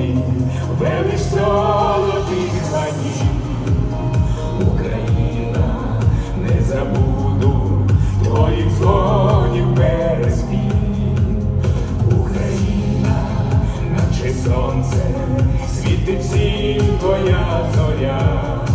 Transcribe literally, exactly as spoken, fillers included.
тобі велич золотих званів. Україна, не забуду твоїх дзвонів переспів. Україна, наче сонце, світить всім твоя зоря.